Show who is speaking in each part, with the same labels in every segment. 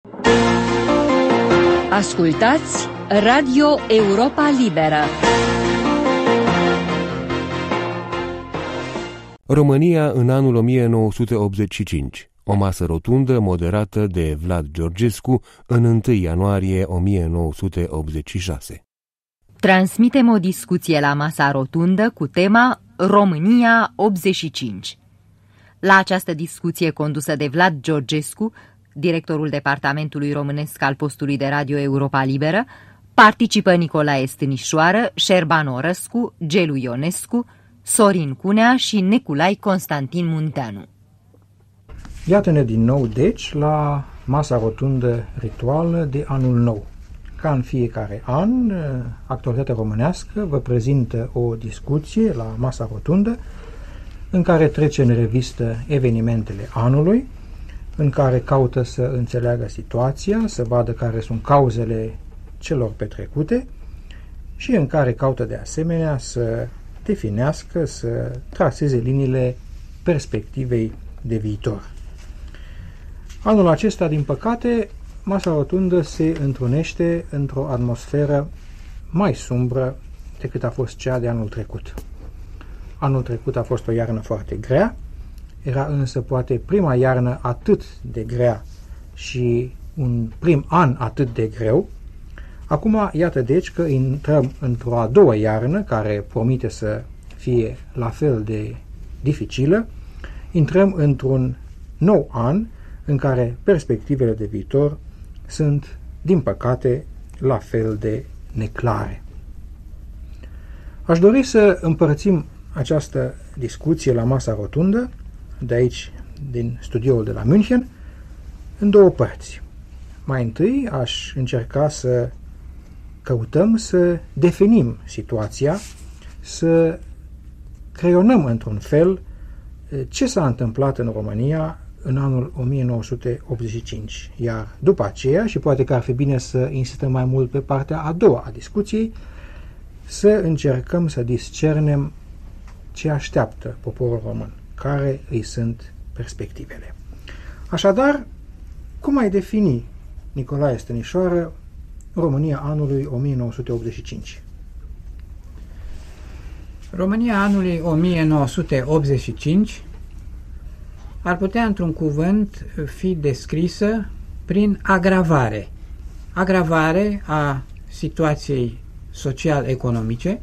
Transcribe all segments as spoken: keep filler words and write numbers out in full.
Speaker 1: Ascultați Radio Europa Liberă.
Speaker 2: România în anul o mie nouă sute optzeci și cinci. O masă rotundă moderată de Vlad Georgescu în întâi ianuarie o mie nouă sute optzeci și șase.
Speaker 1: Transmitem o discuție la masa rotundă cu tema România optzeci și cinci. La această discuție condusă de Vlad Georgescu, directorul departamentului românesc al postului de Radio Europa Liberă, participă Nicolae Stânișoară, Șerban Orăscu, Gelu Ionescu, Sorin Cunea și Neculai Constantin Munteanu.
Speaker 3: Iată-ne din nou, deci, la masa rotundă rituală de anul nou. Ca în fiecare an, Actualitatea Românească vă prezintă o discuție la masa rotundă în care trece în revistă evenimentele anului, în care caută să înțeleagă situația, să vadă care sunt cauzele celor petrecute și în care caută de asemenea să definească, să traseze liniile perspectivei de viitor. Anul acesta, din păcate, masa rotundă se întrunește într-o atmosferă mai sumbră decât a fost cea de anul trecut. Anul trecut a fost o iarnă foarte grea, era însă poate prima iarnă atât de grea și un prim an atât de greu. Acum, iată deci că intrăm într-o a doua iarnă, care promite să fie la fel de dificilă. Intrăm într-un nou an în care perspectivele de viitor sunt, din păcate, la fel de neclare. Aș dori să împărțim această discuție la masa rotundă, de aici, din studioul de la München, în două părți. Mai întâi aș încerca să căutăm să definim situația, să creionăm într-un fel ce s-a întâmplat în România în anul o mie nouă sute optzeci și cinci, iar după aceea, și poate că ar fi bine să insistăm mai mult pe partea a doua a discuției, să încercăm să discernem ce așteaptă poporul român, care îi sunt perspectivele. Așadar, cum ai defini, Nicolae Stânișoară, România anului o mie nouă sute optzeci și cinci?
Speaker 4: România anului o mie nouă sute optzeci și cinci ar putea, într-un cuvânt, fi descrisă prin agravare. Agravare a situației social-economice,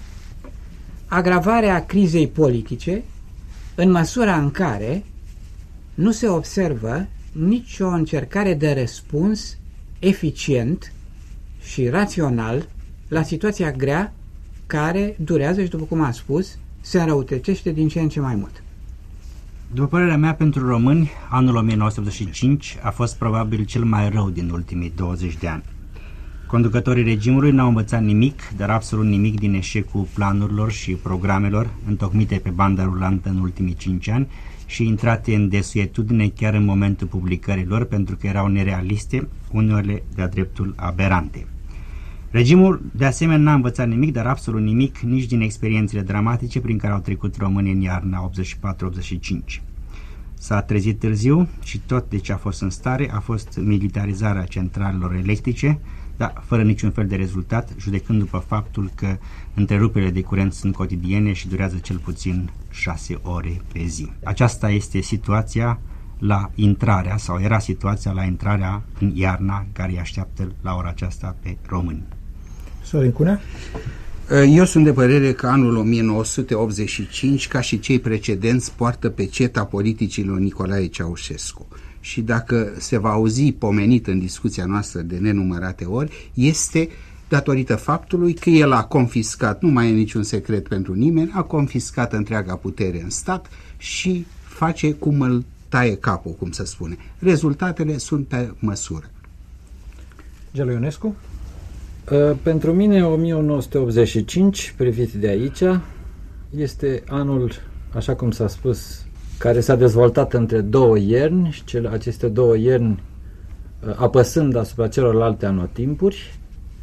Speaker 4: agravarea crizei politice, în măsura în care nu se observă nicio încercare de răspuns eficient și rațional la situația grea care durează și, după cum am spus, se înrăutățește din ce în ce mai mult.
Speaker 5: După părerea mea, pentru români, anul o mie nouă sute optzeci și cinci a fost probabil cel mai rău din ultimii douăzeci de ani. Conducătorii regimului n-au învățat nimic, dar absolut nimic, din eșecul planurilor și programelor întocmite pe banda rulantă în ultimii cinci ani și intrate în desuetudine chiar în momentul publicărilor, pentru că erau nerealiste, uneori de-a dreptul aberante. Regimul, de asemenea, n-a învățat nimic, dar absolut nimic, nici din experiențele dramatice prin care au trecut românii în iarna optzeci și patru optzeci și cinci. S-a trezit târziu și tot de ce a fost în stare a fost militarizarea centralelor electrice, dar fără niciun fel de rezultat, judecând după faptul că întreruperile de curent sunt cotidiene și durează cel puțin șase ore pe zi. Aceasta este situația la intrarea, sau era situația la intrarea în iarna care îi așteaptă la ora aceasta pe români.
Speaker 3: Sorin Cunea?
Speaker 6: Eu sunt de părere că anul o mie nouă sute optzeci și cinci, ca și cei precedenți, poartă peceta politicilor Nicolae Ceaușescu. Și dacă se va auzi pomenit în discuția noastră de nenumărate ori, este datorită faptului că el a confiscat, nu mai e niciun secret pentru nimeni, a confiscat întreaga putere în stat și face cum îl taie capul, cum se spune. Rezultatele sunt pe măsură.
Speaker 3: Gelu Ionescu?
Speaker 7: Pentru mine o mie nouă sute optzeci și cinci, privit de aici, este anul, așa cum s-a spus, care s-a dezvoltat între două ierni și cele, aceste două ierni apăsând asupra celorlalte anotimpuri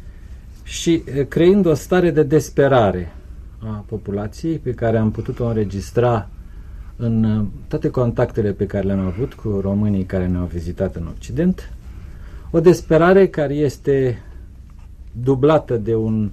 Speaker 7: și creând o stare de desperare a populației pe care am putut-o înregistra în toate contactele pe care le-am avut cu românii care ne-au vizitat în Occident, O desperare care este dublată de un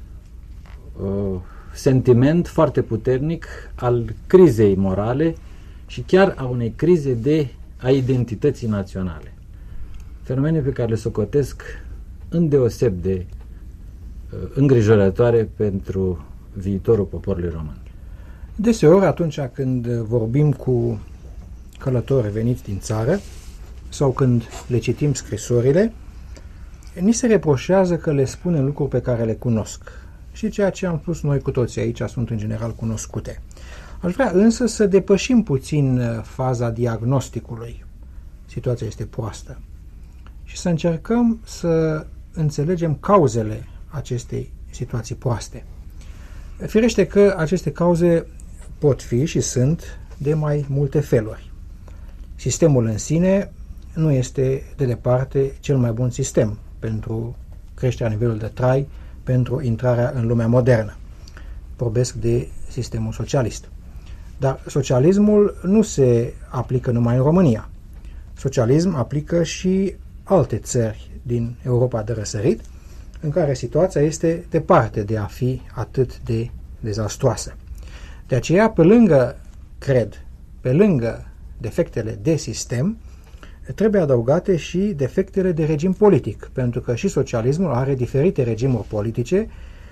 Speaker 7: uh, sentiment foarte puternic al crizei morale și chiar a unei crize de a identității naționale. Fenomene pe care le socotesc îndeoseb de uh, îngrijorătoare pentru viitorul poporului român.
Speaker 3: Deseori, atunci când vorbim cu călători veniți din țară sau când le citim scrisorile, ni se reproșează că le spunem lucruri pe care le cunosc. Și ceea ce am spus noi cu toții aici sunt în general cunoscute. Aș vrea însă să depășim puțin faza diagnosticului. Situația este proastă. Și să încercăm să înțelegem cauzele acestei situații proaste. Firește că aceste cauze pot fi și sunt de mai multe feluri. Sistemul în sine nu este de departe cel mai bun sistem pentru creșterea nivelului de trai, pentru intrarea în lumea modernă. Vorbesc de sistemul socialist. Dar socialismul nu se aplică numai în România. Socialism aplică și alte țări din Europa de răsărit, în care situația este departe de a fi atât de dezastroasă. De aceea, pe lângă, cred, pe lângă defectele de sistem, trebuie adăugate și defectele de regim politic, pentru că și socialismul are diferite regimuri politice.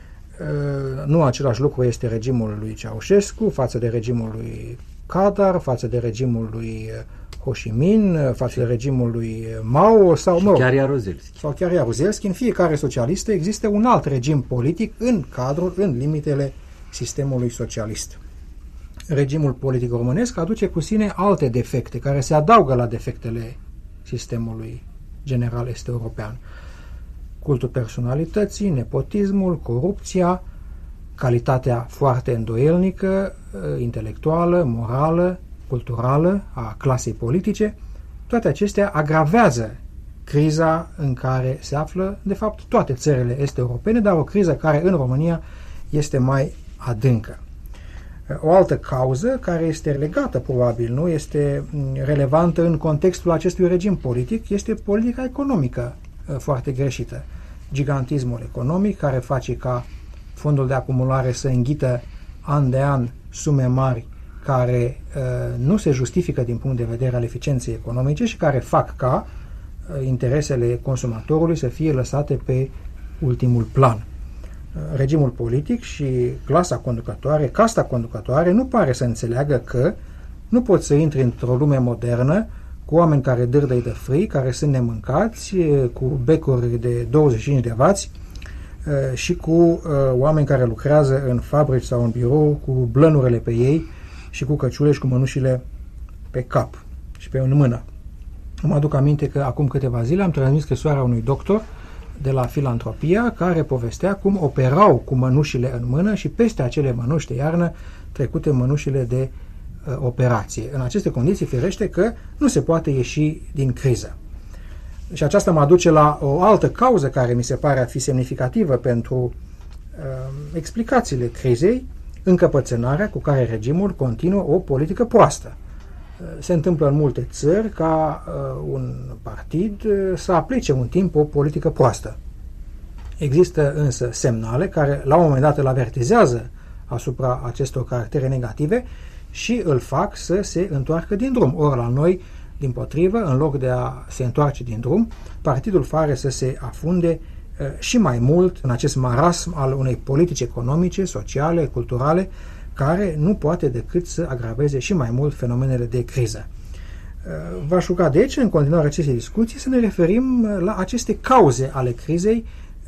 Speaker 3: Nu același lucru este regimul lui Ceaușescu față de regimul lui Kadar, față de regimul lui Ho Chi Minh, față de regimul lui Mao sau, mă rog,
Speaker 7: chiar Jaruzelski.
Speaker 3: sau chiar Jaruzelski. În fiecare socialistă există un alt regim politic în cadrul, în limitele sistemului socialist. Regimul politic românesc aduce cu sine alte defecte care se adaugă la defectele sistemului general est-european. Cultul personalității, nepotismul, corupția, calitatea foarte îndoielnică, intelectuală, morală, culturală a clasei politice, toate acestea agravează criza în care se află, de fapt, toate țările est-europene, dar o criză care în România este mai adâncă. O altă cauză, care este legată, probabil, nu este relevantă în contextul acestui regim politic, este politica economică foarte greșită. Gigantismul economic, care face ca fondul de acumulare să înghită an de an sume mari care uh, nu se justifică din punct de vedere al eficienței economice și care fac ca uh, interesele consumatorului să fie lăsate pe ultimul plan. Regimul politic și clasa conducătoare, casta conducătoare, nu pare să înțeleagă că nu poți să intri într-o lume modernă cu oameni care dârdăi de frâi, care sunt nemâncați, cu becuri de douăzeci și cinci de vați și cu oameni care lucrează în fabrici sau în birou cu blănurile pe ei și cu căciule și cu mănușile pe cap și pe în mână. Îmi aduc aminte că acum câteva zile am transmis scrisoarea unui doctor de la Filantropia, care povestea cum operau cu mănușile în mână și peste acele mănuși de iarnă trecute mănușile de uh, operație. În aceste condiții, firește că nu se poate ieși din criză. Și aceasta mă aduce la o altă cauză care mi se pare a fi semnificativă pentru uh, explicațiile crizei, încăpățânarea cu care regimul continuă o politică proastă. Se întâmplă în multe țări ca uh, un partid uh, să aplice un timp o politică proastă. Există însă semnale care la un moment dat îl avertizează asupra acestor caractere negative și îl fac să se întoarcă din drum. Ori la noi, dimpotrivă, în loc de a se întoarce din drum, partidul face să se afunde uh, și mai mult în acest marasm al unei politici economice, sociale, culturale, care nu poate decât să agraveze și mai mult fenomenele de criză. V-aș ruga, deci, în continuare acestei discuții, să ne referim la aceste cauze ale crizei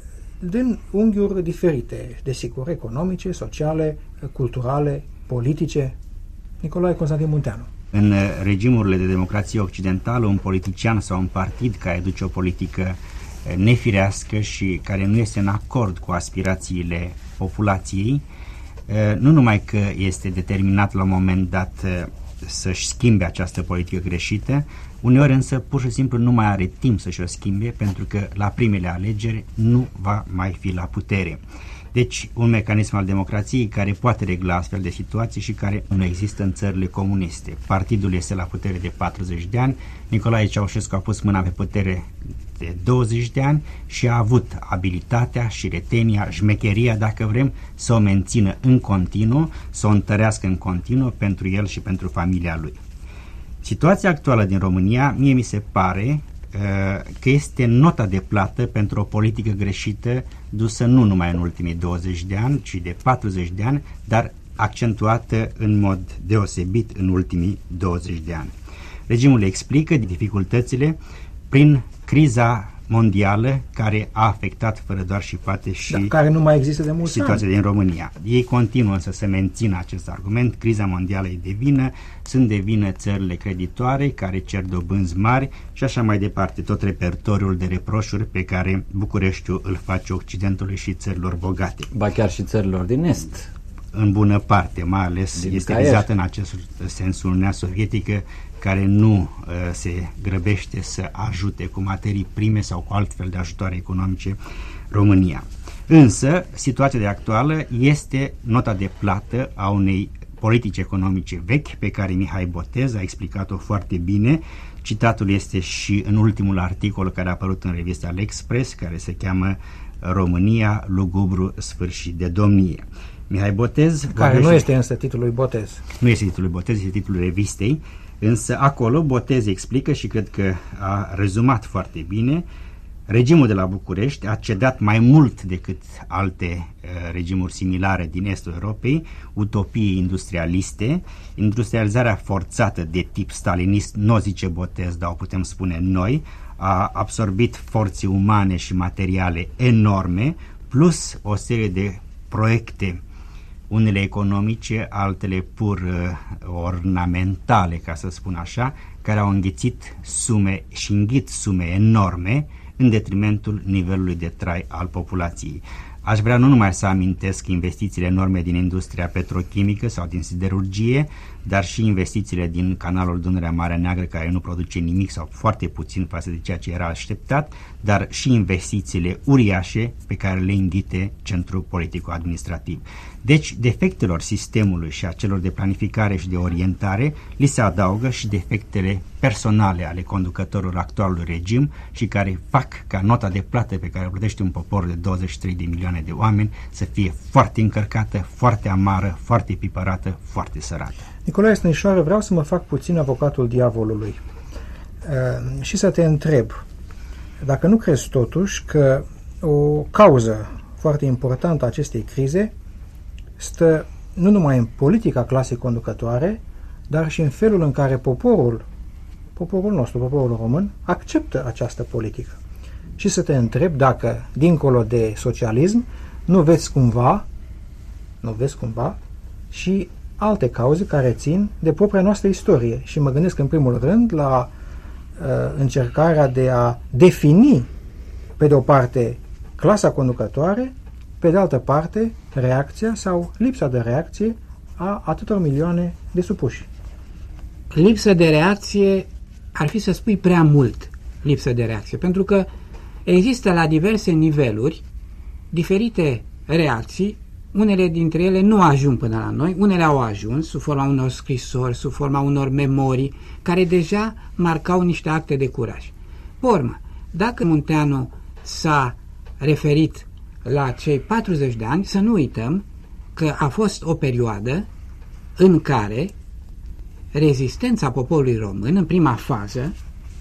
Speaker 3: din unghiuri diferite, desigur, economice, sociale, culturale, politice. Nicolae Constantin Munteanu.
Speaker 5: În regimurile de democrație occidentală, un politician sau un partid care duce o politică nefirească și care nu este în acord cu aspirațiile populației, nu numai că este determinat la un moment dat să-și schimbe această politică greșită, uneori însă pur și simplu nu mai are timp să-și o schimbe, pentru că la primele alegeri nu va mai fi la putere. Deci un mecanism al democrației care poate regla astfel de situații și care nu există în țările comuniste. Partidul este la putere de patruzeci de ani, Nicolae Ceaușescu a pus mâna pe putere de douăzeci de ani și a avut abilitatea și retenia, șmecheria, dacă vrem, să o mențină în continuu, să o întărească în continuu pentru el și pentru familia lui. Situația actuală din România, mie mi se pare uh, că este nota de plată pentru o politică greșită dusă nu numai în ultimii douăzeci de ani, ci de patruzeci de ani, dar accentuată în mod deosebit în ultimii douăzeci de ani. Regimul explică dificultățile prin criza mondială care a afectat fără doar și poate și
Speaker 3: da, care nu mai există de mulți
Speaker 5: situația
Speaker 3: ani.
Speaker 5: din România. Ei continuă însă să mențină acest argument, criza mondială e de vină, sunt de vină țările creditoare care cer dobânzi mari și așa mai departe, tot repertoriul de reproșuri pe care Bucureștiul îl face Occidentului și țărilor bogate.
Speaker 7: Ba chiar și țărilor din Est.
Speaker 5: În bună parte, mai ales
Speaker 7: din
Speaker 5: este
Speaker 7: Caier.
Speaker 5: vizată în acest sens Uniunea Sovietică, care nu uh, se grăbește să ajute cu materii prime sau cu altfel de ajutoare economice România. Însă, situația de actuală este nota de plată a unei politici economice vechi, pe care Mihai Botez a explicat-o foarte bine. Citatul este și în ultimul articol care a apărut în revista L'Express, care se cheamă România, lugubru sfârșit de domnie. Mihai Botez...
Speaker 3: Care nu este însă titlul lui Botez.
Speaker 5: Nu este titlul lui Botez, este titlul revistei, însă acolo Botez explică și cred că a rezumat foarte bine. Regimul de la București a cedat mai mult decât alte uh, regimuri similare din estul Europei, utopiei industrialiste. Industrializarea forțată de tip stalinist, nu o zice Botez, dar o putem spune noi, a absorbit forțe umane și materiale enorme, plus o serie de proiecte, unele economice, altele pur uh, ornamentale, ca să spun așa, care au înghițit sume și înghit sume enorme în detrimentul nivelului de trai al populației. Aș vrea nu numai să amintesc investițiile enorme din industria petrochimică sau din siderurgie, dar și investițiile din canalul Dunărea-Marea Neagră, care nu produce nimic sau foarte puțin față de ceea ce era așteptat, dar și investițiile uriașe pe care le înghite centrul politico-administrativ. Deci, defectelor sistemului și a celor de planificare și de orientare li se adaugă și defectele personale ale conducătorilor actualului regim și care fac ca nota de plată pe care o plătește un popor de douăzeci și trei de milioane de oameni să fie foarte încărcată, foarte amară, foarte pipărată, foarte sărată.
Speaker 3: Nicolae Stănișoară, vreau să mă fac puțin avocatul diavolului uh, și să te întreb dacă nu crezi totuși că o cauză foarte importantă a acestei crize stă nu numai în politica clasei conducătoare, dar și în felul în care poporul, poporul nostru, poporul român, acceptă această politică. Și să te întreb dacă, dincolo de socialism, nu vezi cumva, nu vezi cumva și alte cauze care țin de propria noastră istorie. Și mă gândesc în primul rând la uh, încercarea de a defini, pe de o parte, clasa conducătoare, pe de altă parte, reacția sau lipsa de reacție a atâtor milioane de supuși.
Speaker 4: Lipsă de reacție ar fi să spui prea mult, lipsă de reacție, pentru că există la diverse niveluri diferite reacții. Unele dintre ele nu ajung până la noi, unele au ajuns sub forma unor scrisori, sub forma unor memorii, care deja marcau niște acte de curaj. Pe urmă, dacă Munteanu s-a referit la cei patruzeci de ani, să nu uităm că a fost o perioadă în care rezistența poporului român, în prima fază,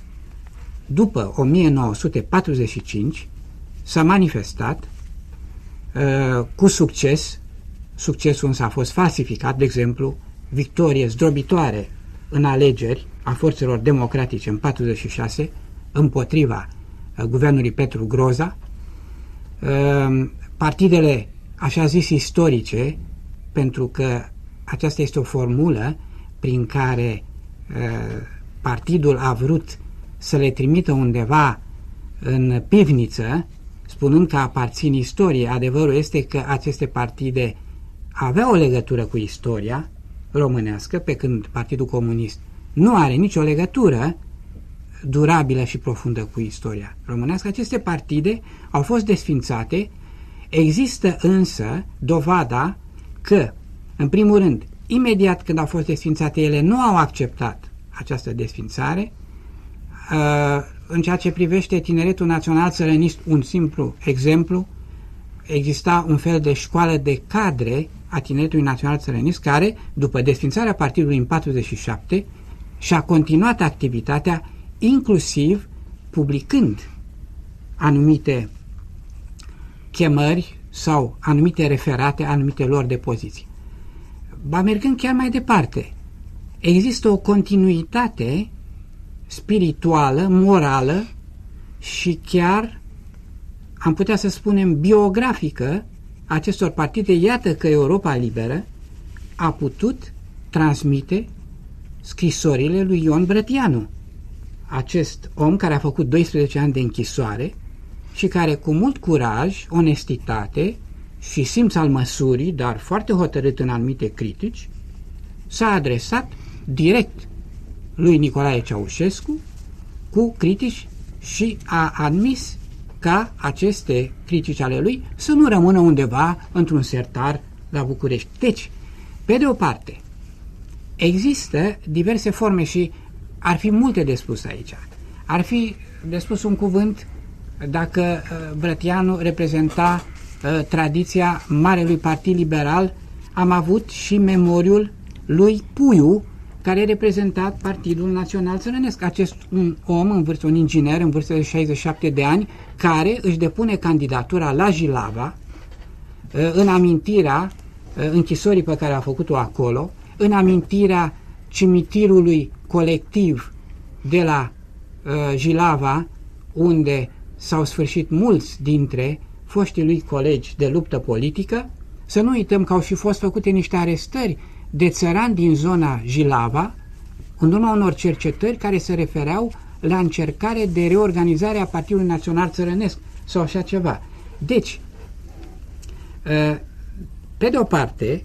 Speaker 4: după o mie nouă sute patruzeci și cinci, s-a manifestat uh, cu succes. Succesul însă a fost falsificat, de exemplu, victorie zdrobitoare în alegeri a forțelor democratice în patruzeci și șase împotriva uh, guvernului Petru Groza. Uh, partidele, așa zis, istorice, pentru că aceasta este o formulă prin care uh, partidul a vrut să le trimită undeva în pivniță, spunând că aparțin istoriei. Adevărul este că aceste partide aveau o legătură cu istoria românească, pe când Partidul Comunist nu are nicio legătură durabilă și profundă cu istoria românească. Aceste partide au fost desfințate. Există însă dovada că, în primul rând, imediat când au fost desfințate, ele nu au acceptat această desfințare. în ceea ce privește tineretul național țărănist, un simplu exemplu, exista un fel de școală de cadre a tineretului național țărănist care, după desfințarea partidului în patruzeci și șapte, și-a continuat activitatea, inclusiv publicând anumite chemări sau anumite referate, anumite lor de poziții. Ba mergând chiar mai departe, există o continuitate spirituală, morală și chiar, am putea să spunem, biografică acestor partide. Iată că Europa Liberă a putut transmite scrisorile lui Ion Brătianu, acest om care a făcut doisprezece ani de închisoare și care cu mult curaj, onestitate și simț al măsurii, dar foarte hotărât în anumite critici, s-a adresat direct lui Nicolae Ceaușescu cu critici și a admis ca aceste critici ale lui să nu rămână undeva într-un sertar la București. Deci, pe de o parte, există diverse forme și ar fi multe de spus aici. Ar fi de spus un cuvânt dacă uh, Brătianu reprezenta uh, tradiția Marelui Partid Liberal. Am avut și memoriul lui Puiu, care reprezenta Partidul Național Țărănesc. Acest un om, în vârstă, un inginer în vârstă de șaizeci și șapte de ani, care își depune candidatura la Jilava uh, în amintirea uh, închisorii pe care a făcut-o acolo, în amintirea cimitirului colectiv de la uh, Jilava, unde s-au sfârșit mulți dintre foștii lui colegi de luptă politică. Să nu uităm că au și fost făcute niște arestări de țărani din zona Jilava, în urma unor cercetări care se refereau la încercare de reorganizare a Partidului Național Țărănesc sau așa ceva. Deci, uh, pe de o parte,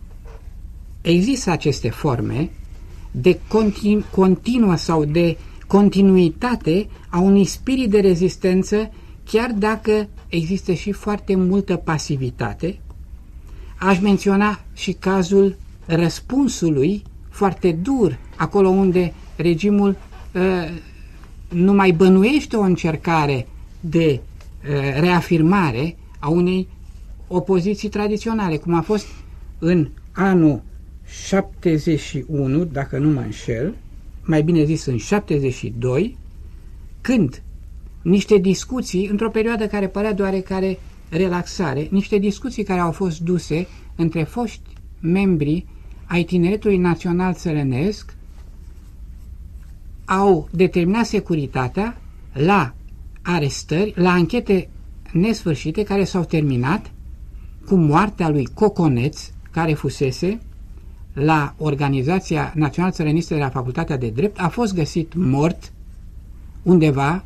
Speaker 4: există aceste forme de continu, continuă sau de continuitate a unui spirit de rezistență, chiar dacă există și foarte multă pasivitate. Aș menționa și cazul răspunsului foarte dur, acolo unde regimul uh, nu mai bănuiește o încercare de uh, reafirmare a unei opoziții tradiționale, cum a fost în anul șaptezeci și unu, dacă nu mă înșel, mai bine zis în șaptezeci și doi, când niște discuții, într-o perioadă care părea de oarecare relaxare, niște discuții care au fost duse între foști membri ai Tineretului Național Țărănesc au determinat securitatea la arestări, la anchete nesfârșite care s-au terminat cu moartea lui Coconeț, care fusese la Organizația Națională Țărănistă de la Facultatea de Drept, a fost găsit mort undeva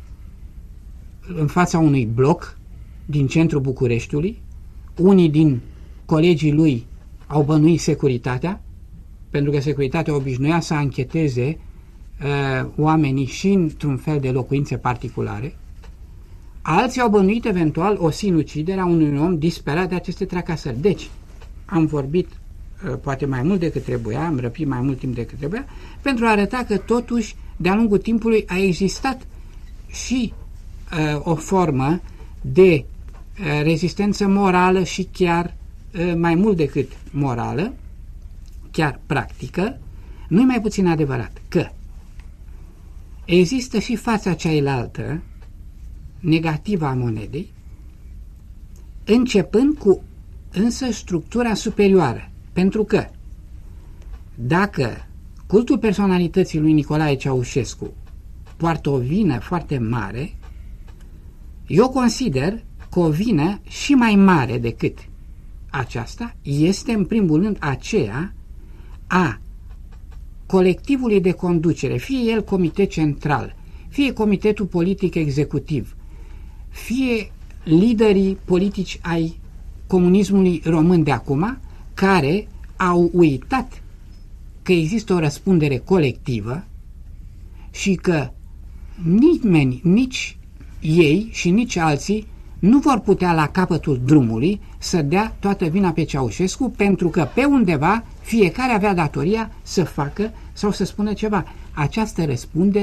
Speaker 4: în fața unui bloc din centrul Bucureștiului. Unii din colegii lui au bănuit securitatea, pentru că securitatea obișnuia să ancheteze uh, oamenii și într-un fel de locuințe particulare. Alții au bănuit eventual o sinucidere a unui om disperat de aceste tracasări. Deci, am vorbit uh, poate mai mult decât trebuia, am răpit mai mult timp decât trebuia, pentru a arăta că totuși, de-a lungul timpului, a existat și uh, o formă de uh, rezistență morală și chiar uh, mai mult decât morală, chiar practică. Nu-i mai puțin adevărat că există și fața cealaltă negativă a monedei, începând cu însă structura superioară, pentru că dacă cultul personalității lui Nicolae Ceaușescu poartă o vină foarte mare, eu consider că o vină și mai mare decât aceasta este în primul rând aceea a colectivului de conducere, fie el comitet central, fie comitetul politic executiv, fie liderii politici ai comunismului român de acum, care au uitat că există o răspundere colectivă și că nimeni, nici ei și nici alții nu vor putea la capătul drumului să dea toată vina pe Ceaușescu, pentru că pe undeva fiecare avea datoria să facă sau să spună ceva. Această răspundere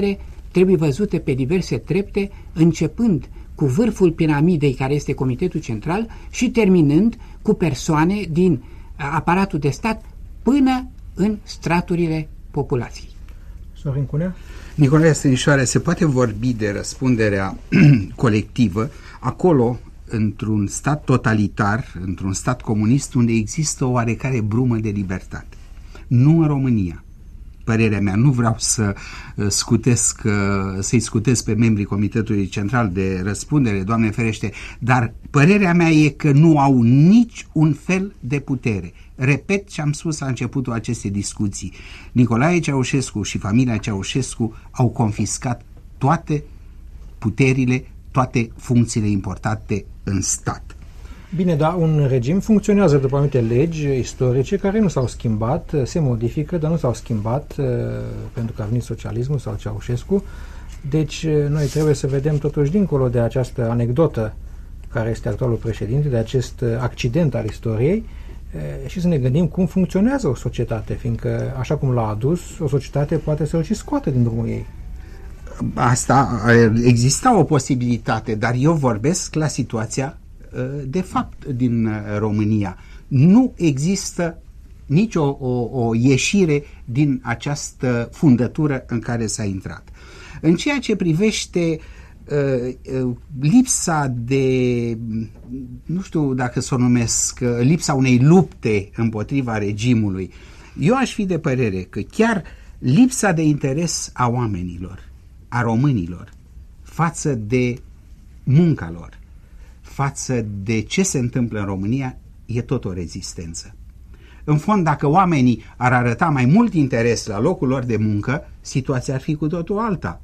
Speaker 4: trebuie văzute pe diverse trepte, începând cu vârful piramidei, care este Comitetul Central, și terminând cu persoane din aparatul de stat până în straturile populației.
Speaker 3: Sorin Cunea?
Speaker 6: Nicolae Stănișoare, se poate vorbi de răspunderea colectivă acolo, într-un stat totalitar, într-un stat comunist, unde există o oarecare brumă de libertate. Nu în România. Părerea mea, nu vreau să scutesc, să-i scutesc pe membrii Comitetului Central de răspundere, Doamne ferește, dar părerea mea e că nu au nici un fel de putere. Repet ce am spus la începutul acestei discuții. Nicolae Ceaușescu și familia Ceaușescu au confiscat toate puterile, toate funcțiile importante în stat.
Speaker 3: Bine, dar un regim funcționează după anumite legi istorice care nu s-au schimbat, se modifică, dar nu s-au schimbat pentru că a venit socialismul sau Ceaușescu. Deci noi trebuie să vedem totuși dincolo de această anecdotă care este actualul președinte, de acest accident al istoriei, și să ne gândim cum funcționează o societate, fiindcă, așa cum l-a adus, o societate poate să-l și scoate din drumul ei.
Speaker 6: Asta, exista o posibilitate, dar eu vorbesc la situația de fapt din România. Nu există nicio o, o ieșire din această fundătură în care s-a intrat. În ceea ce privește uh, lipsa de, nu știu dacă să o numesc, lipsa unei lupte împotriva regimului, eu aș fi de părere că chiar lipsa de interes a oamenilor, a românilor, față de munca lor, față de ce se întâmplă în România, e tot o rezistență. În fond, dacă oamenii ar arăta mai mult interes la locul lor de muncă, situația ar fi cu totul alta.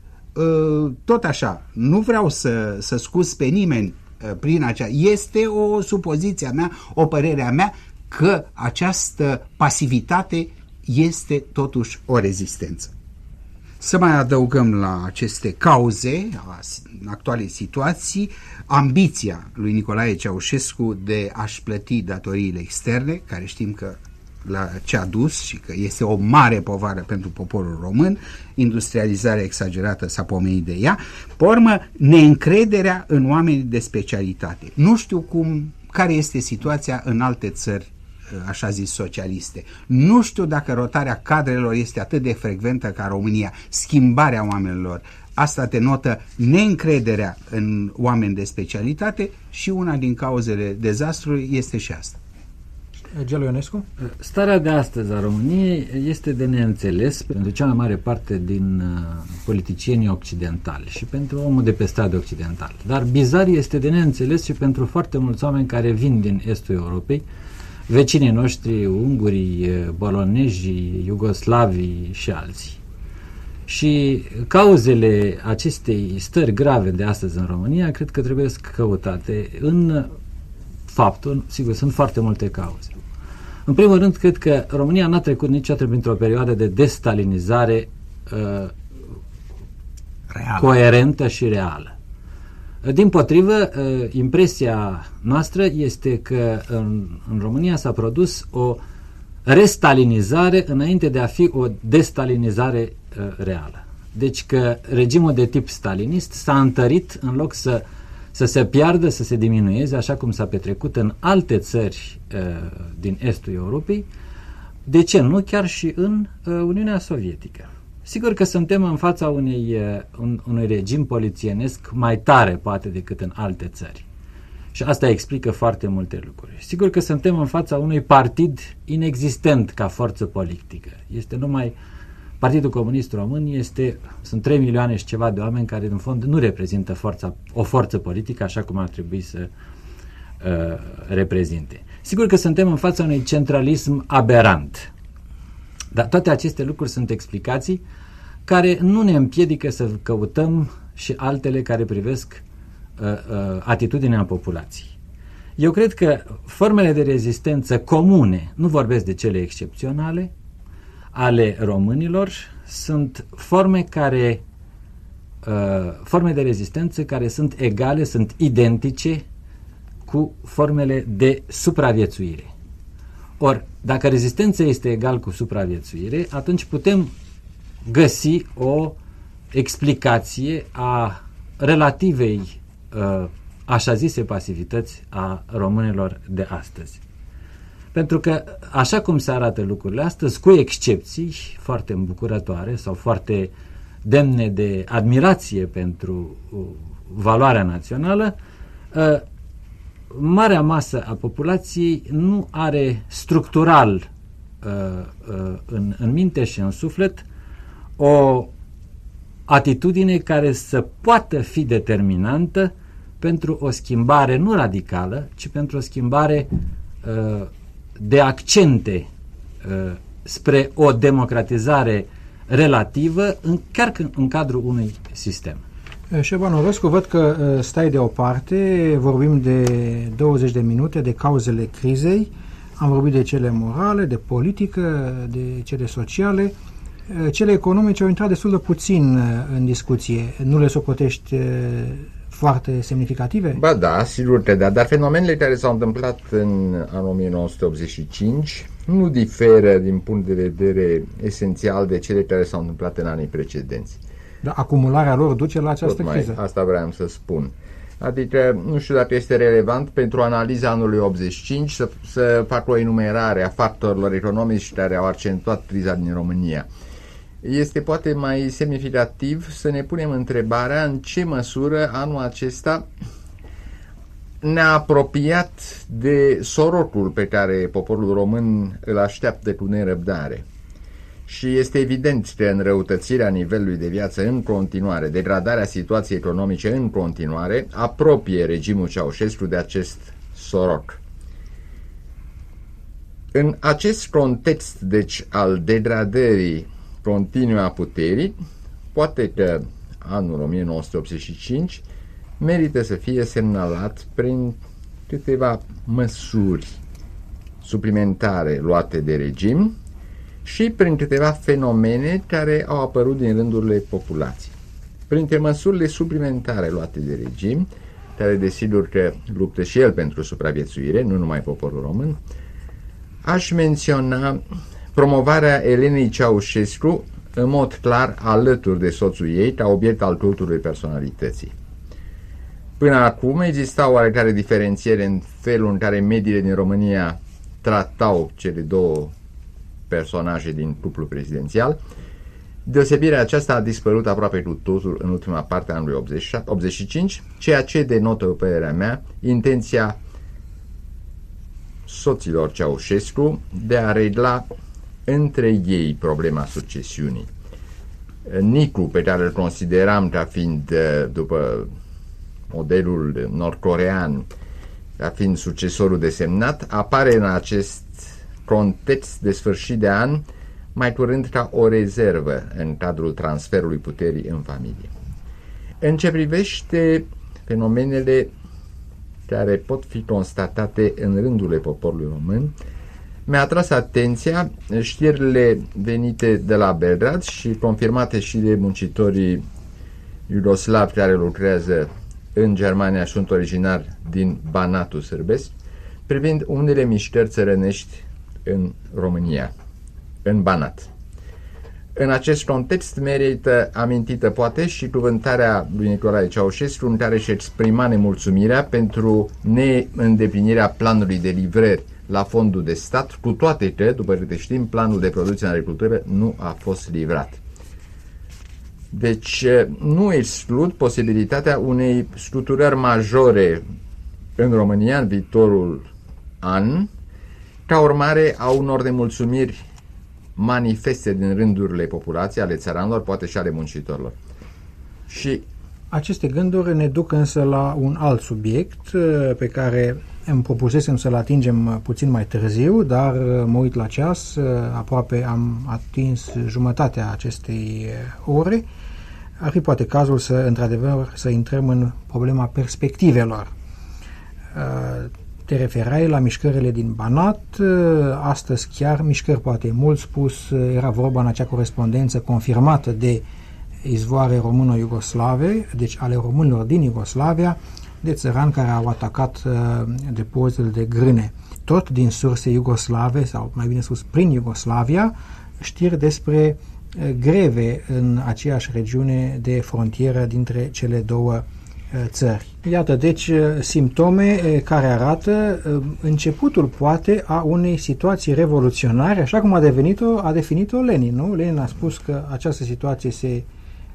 Speaker 6: Tot așa, nu vreau să, să scuz pe nimeni prin acea... Este o supoziție a mea, o părere a mea, că această pasivitate este totuși o rezistență. Să mai adăugăm la aceste cauze a actualei situații ambiția lui Nicolae Ceaușescu de a-și plăti datoriile externe, care știm că la ce a dus și că este o mare povară pentru poporul român, industrializarea exagerată, s-a pomenit de ea, pe urmă neîncrederea în oamenii de specialitate. Nu știu cum, care este situația în alte țări, așa zis, socialiste. Nu știu dacă rotarea cadrelor este atât de frecventă ca România, schimbarea oamenilor. Asta denotă neîncrederea în oameni de specialitate și una din cauzele dezastrului este și asta.
Speaker 3: Gelu Ionescu?
Speaker 7: Starea de astăzi a României este de neînțeles pentru cea mai mare parte din politicienii occidentali și pentru omul de pe stradă occidental. Dar bizar este de neînțeles și pentru foarte mulți oameni care vin din estul Europei, vecinii noștri, ungurii, bolonezii, iugoslavii și alții. Și cauzele acestei stări grave de astăzi în România cred că trebuie căutate în faptul, sigur, sunt foarte multe cauze. În primul rând, cred că România n-a trecut niciodată printr-o perioadă de destalinizare uh, reală. Coerentă și reală. Dimpotrivă, uh, impresia noastră este că în, în România s-a produs o restalinizare înainte de a fi o destalinizare uh, reală. Deci că regimul de tip stalinist s-a întărit în loc să să se piardă, să se diminueze, așa cum s-a petrecut în alte țări uh, din estul Europei, de ce nu chiar și în uh, Uniunea Sovietică. Sigur că suntem în fața unei, uh, un, unui regim polițienesc mai tare, poate, decât în alte țări. Și asta explică foarte multe lucruri. Sigur că suntem în fața unui partid inexistent ca forță politică. Este numai Partidul Comunist Român, este, sunt trei milioane și ceva de oameni care în fond nu reprezintă forța, o forță politică așa cum ar trebui să uh, reprezinte. Sigur că suntem în fața unui centralism aberant. Dar toate aceste lucruri sunt explicații care nu ne împiedică să căutăm și altele care privesc uh, uh, atitudinea populației. Eu cred că formele de rezistență comune, nu vorbesc de cele excepționale, ale românilor, sunt forme care uh, forme de rezistență care sunt egale, sunt identice cu formele de supraviețuire. Ori, dacă rezistența este egal cu supraviețuire, atunci putem găsi o explicație a relativei uh, așa zise pasivități a românilor de astăzi. Pentru că, așa cum se arată lucrurile astăzi, cu excepții foarte îmbucurătoare sau foarte demne de admirație pentru uh, valoarea națională, uh, marea masă a populației nu are structural uh, uh, în, în minte și în suflet o atitudine care să poată fi determinantă pentru o schimbare nu radicală, ci pentru o schimbare uh, de accente uh, spre o democratizare relativă, în, chiar în cadrul unui sistem.
Speaker 3: Șerban Orescu, văd că stai deoparte, vorbim de douăzeci de minute de cauzele crizei, am vorbit de cele morale, de politică, de cele sociale, cele economice au intrat destul de puțin în discuție. Nu le socotești foarte semnificative?
Speaker 8: Ba da, sigur că da, dar fenomenele care s-au întâmplat în anul o mie nouă sute optzeci și cinci nu diferă din punct de vedere esențial de cele care s-au întâmplat în anii precedenți.
Speaker 3: Dar acumularea lor duce la această
Speaker 8: Tocmai
Speaker 3: criză.
Speaker 8: Asta vreau să spun. Adică, nu știu dacă este relevant pentru analiza anului optzeci și cinci să, să fac o enumerare a factorilor economici care au accentuat criza din România. Este poate mai semnificativ să ne punem întrebarea în ce măsură anul acesta ne-a apropiat de sorotul pe care poporul român îl așteaptă cu nerăbdare. Și este evident că înrăutățirea nivelului de viață în continuare, degradarea situației economice în continuare, apropie regimul Ceaușescu de acest sorot. În acest context, deci, al degradării continue a puterii, poate că anul o mie nouă sute optzeci și cinci merită să fie semnalat prin câteva măsuri suplimentare luate de regim și prin câteva fenomene care au apărut din rândurile populației. Printre măsurile suplimentare luate de regim, care desigur că luptă și el pentru supraviețuire, nu numai poporul român, aș menționa promovarea Elenei Ceaușescu în mod clar alături de soțul ei ca obiect al cultului personalității. Până acum exista oarecare diferențiere în felul în care mediile din România tratau cele două personaje din cuplul prezidențial. Deosebirea aceasta a dispărut aproape cu totul în ultima parte a anului optzeci și cinci, ceea ce denotă, după părerea mea, intenția soților Ceaușescu de a regla între ei problema succesiunii. Nicu, pe care îl consideram ca fiind, după modelul nord-corean, ca fiind succesorul desemnat, apare în acest context de sfârșit de an mai curând ca o rezervă în cadrul transferului puterii în familie. În ce privește fenomenele care pot fi constatate în rândurile poporului român, mi-a atras atenția știrile venite de la Belgrad și confirmate și de muncitorii iugoslavi care lucrează în Germania și sunt originari din Banatul sârbesc, privind unele mișcări țărănești în România, în Banat. În acest context merită amintită poate și cuvântarea lui Nicolae Ceaușescu, în care își exprima nemulțumirea pentru neîndeplinirea planului de livrări la fondul de stat, cu toate că, după câte știm, planul de producție în agricultură nu a fost livrat. Deci nu exclud posibilitatea unei structurări majore în România în viitorul an, ca urmare a unor nemulțumiri manifeste din rândurile populației, ale țăranilor, poate și ale muncitorilor. Și
Speaker 3: aceste gânduri ne duc însă la un alt subiect pe care îmi propusesem să-l atingem puțin mai târziu, dar mă uit la ceas, aproape am atins jumătatea acestei ore. Ar fi poate cazul să, într-adevăr, să intrăm în problema perspectivelor. Te referai la mișcările din Banat, astăzi chiar mișcări, poate mult spus, era vorba în acea corespondență confirmată de izvoare româno-iugoslave, deci ale românilor din Iugoslavia, de țărani care au atacat depozitele de grâne. Tot din surse iugoslave, sau mai bine spus prin Iugoslavia, știri despre greve în aceeași regiune de frontieră dintre cele două țări. Iată, deci, simptome care arată începutul, poate, a unei situații revoluționare, așa cum a devenit-o, a definit-o Lenin, nu? Lenin a spus că această situație se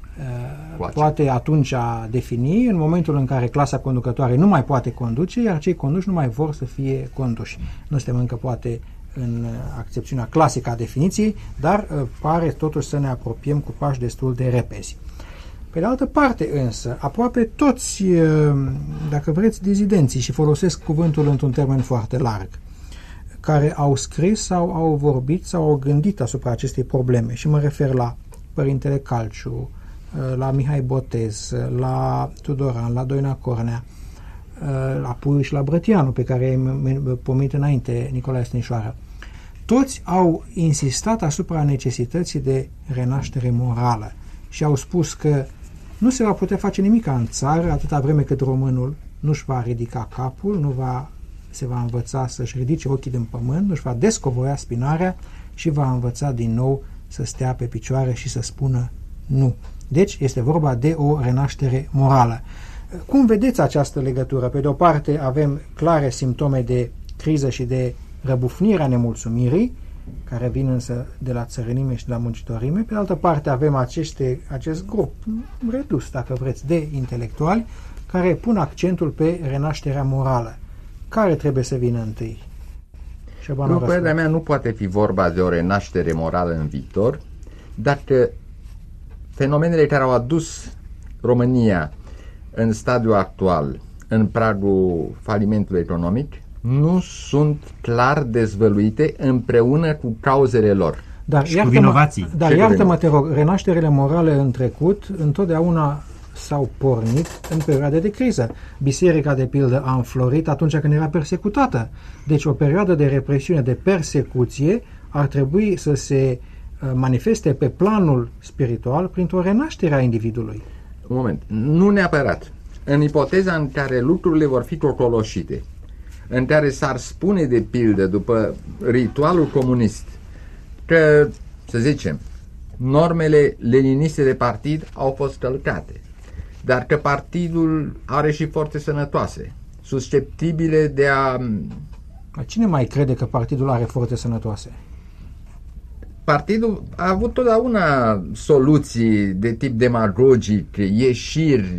Speaker 3: uh, poate atunci a defini în momentul în care clasa conducătoare nu mai poate conduce, iar cei conduși nu mai vor să fie conduși. Nu suntem încă, poate, în accepțiunea clasică a definiției, dar uh, pare totuși să ne apropiem cu pași destul de repezi. Pe de altă parte însă, aproape toți, dacă vreți, dizidenții, și folosesc cuvântul într-un termen foarte larg, care au scris sau au vorbit sau au gândit asupra acestei probleme, și mă refer la Părintele Calciu, la Mihai Botez, la Tudoran, la Doina Cornea, la Puiu și la Brătianu, pe care i-am pomenit înainte Nicolae Stănișoară. Toți au insistat asupra necesității de renaștere morală și au spus că nu se va putea face nimic în țară atâta vreme cât românul nu-și va ridica capul, nu va, se va învăța să-și ridice ochii din pământ, nu-și va descovoia spinarea și va învăța din nou să stea pe picioare și să spună nu. Deci este vorba de o renaștere morală. Cum vedeți această legătură? Pe de o parte avem clare simptome de criză și de răbufnire a nemulțumirii, care vin însă de la țărănime și de la muncitorime. Pe de altă parte avem aceste, acest grup redus, dacă vreți, de intelectuali care pun accentul pe renașterea morală. Care trebuie să vină întâi?
Speaker 8: După părerea mea, nu poate fi vorba de o renaștere morală în viitor, dacă fenomenele care au adus România în stadiul actual, în pragul falimentului economic, nu sunt clar dezvăluite împreună cu cauzele lor.
Speaker 3: Dar
Speaker 5: și cu vinovații.
Speaker 3: Dar iartă-mă, te rog, renașterile morale în trecut întotdeauna s-au pornit în perioade de criză. Biserica, de pildă, a înflorit atunci când era persecutată. Deci o perioadă de represiune, de persecuție, ar trebui să se manifeste pe planul spiritual printr-o renaștere a individului.
Speaker 8: Un moment, nu neapărat. În ipoteza în care lucrurile vor fi cocoloșite, în care s-ar spune, de pildă, după ritualul comunist, că, să zicem, normele leniniste de partid au fost călcate, dar că partidul are și forțe sănătoase, susceptibile de a...
Speaker 3: Cine mai crede că partidul are forțe sănătoase?
Speaker 8: Partidul a avut totdeauna soluții de tip demagogic, ieșiri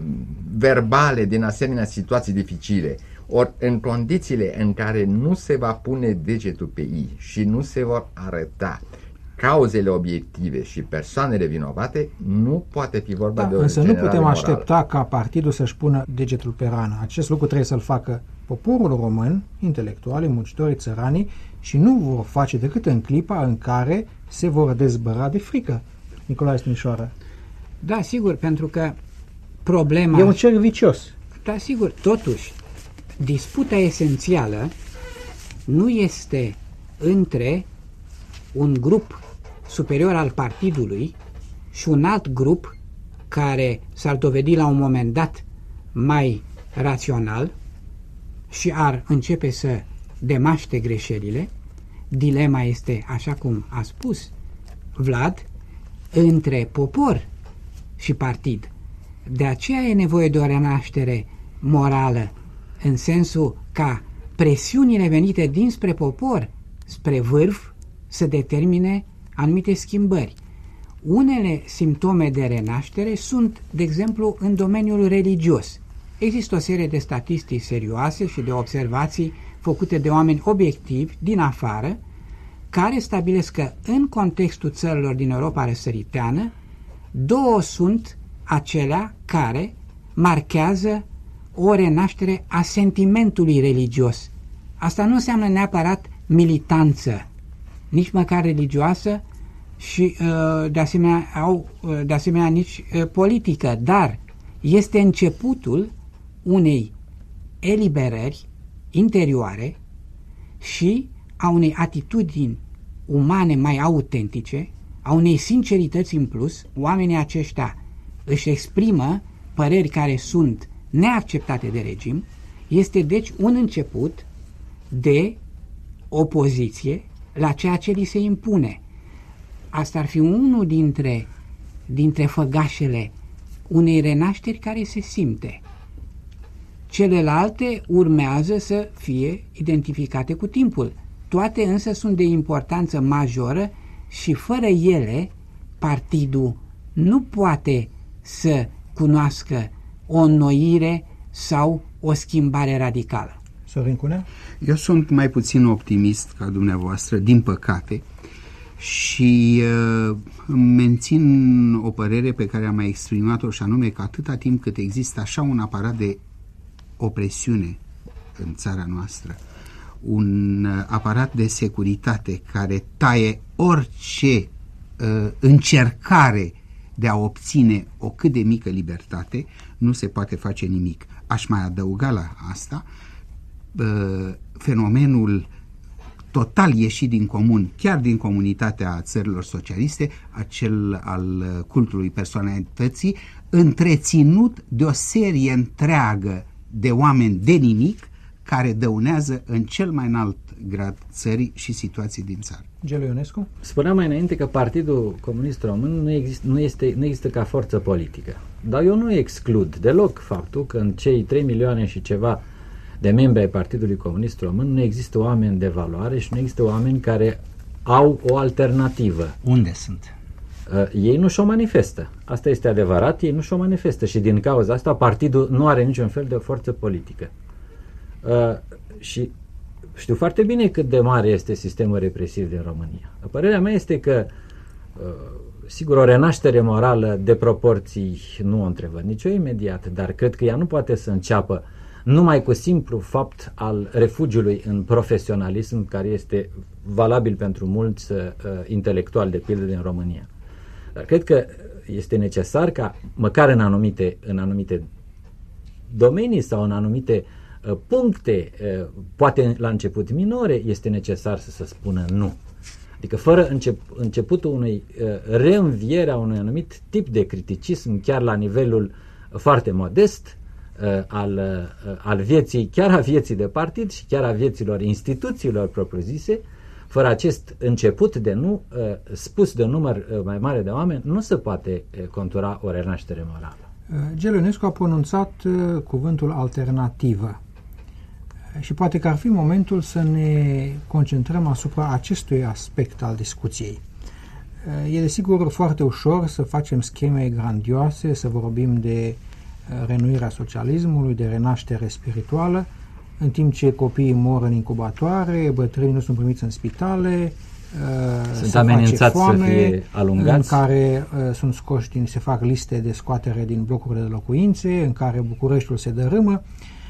Speaker 8: verbale din asemenea situații dificile. Ori în condițiile în care nu se va pune degetul pe ei și nu se vor arăta cauzele obiective și persoanele vinovate, nu poate fi vorba
Speaker 3: da,
Speaker 8: de o
Speaker 3: însă nu putem
Speaker 8: morală.
Speaker 3: aștepta ca partidul să-și pună degetul pe rană. Acest lucru trebuie să-l facă poporul român, intelectualii, muncitorii, țăranii, și nu vor face decât în clipa în care se vor dezbăra de frică. Nicolae Stănișoară.
Speaker 4: Da, sigur, pentru că problema...
Speaker 3: E un cerc vicios.
Speaker 4: Da, sigur, totuși, disputa esențială nu este între un grup superior al partidului și un alt grup care s-ar dovedi la un moment dat mai rațional și ar începe să demaște greșelile. Dilema este, așa cum a spus Vlad, între popor și partid. De aceea e nevoie de o renaștere morală, în sensul ca presiunile venite dinspre popor spre vârf să determine anumite schimbări. Unele simptome de renaștere sunt, de exemplu, în domeniul religios. Există o serie de statistici serioase și de observații făcute de oameni obiectivi din afară, care stabilesc că în contextul țărilor din Europa răsăriteană, două sunt acelea care marchează o renaștere a sentimentului religios. Asta nu înseamnă neapărat militanță, nici măcar religioasă și de asemenea, au, de asemenea nici politică, dar este începutul unei eliberări interioare și a unei atitudini umane mai autentice, a unei sincerități în plus. Oamenii aceștia își exprimă păreri care sunt neacceptate de regim. Este deci un început de opoziție la ceea ce li se impune. asta ar fi unul dintre, dintre făgașele unei renașteri care se simte. Celelalte urmează să fie identificate cu timpul. Toate însă sunt de importanță majoră și fără ele partidul nu poate să cunoască o înnoire sau o schimbare radicală.
Speaker 3: Sorin Cunea?
Speaker 6: Eu sunt mai puțin optimist ca dumneavoastră, din păcate, și uh, mențin o părere pe care am mai exprimat-o, și anume că atâta timp cât există așa un aparat de opresiune în țara noastră, un uh, aparat de securitate care taie orice uh, încercare de a obține o cât de mică libertate, nu se poate face nimic. Aș mai adăuga la asta uh, fenomenul total ieșit din comun, chiar din comunitatea țărilor socialiste, acel al cultului personalității, întreținut de o serie întreagă de oameni de nimic, care dăunează în cel mai înalt grad țării și situații din țară.
Speaker 3: Gelu Ionescu?
Speaker 7: Spuneam mai înainte că Partidul Comunist Român nu există, nu, este, nu există ca forță politică. Dar eu nu exclud deloc faptul că în cei trei milioane și ceva de membri ai Partidului Comunist Român nu există oameni de valoare și nu există oameni care au o alternativă.
Speaker 5: Unde sunt?
Speaker 7: Uh, ei nu și-o manifestă. Asta este adevărat, ei nu și-o manifestă și din cauza asta partidul nu are niciun fel de forță politică. Uh, și știu foarte bine cât de mare este sistemul represiv din România. Părerea mea este că uh, sigur, o renaștere morală de proporții nu o întrevăd nici eu imediat, dar cred că ea nu poate să înceapă numai cu simplu fapt al refugiului în profesionalism, care este valabil pentru mulți uh, intelectuali de pildă din România. Dar cred că este necesar ca, măcar în anumite, în anumite domenii sau în anumite uh, puncte, uh, poate la început minore, este necesar să se spună nu. Adică fără încep, începutul unei uh, reînviere a unui anumit tip de criticism, chiar la nivelul foarte modest, Al, al vieții, chiar a vieții de partid și chiar a vieților instituțiilor propriu-zise, fără acest început de nu, spus de un număr mai mare de oameni, nu se poate contura o renaștere morală.
Speaker 3: Gelu Ionescu a pronunțat cuvântul alternativă și poate că ar fi momentul să ne concentrăm asupra acestui aspect al discuției. E desigur foarte ușor să facem scheme grandioase, să vorbim de renuirea socialismului, de renaștere spirituală, în timp ce copiii mor în incubatoare, bătrânii nu sunt primiți în spitale,
Speaker 7: sunt amenințați să fie alungați,
Speaker 3: în care uh, sunt scoși din, se fac liste de scoatere din blocurile de locuințe, în care Bucureștiul se dărâmă.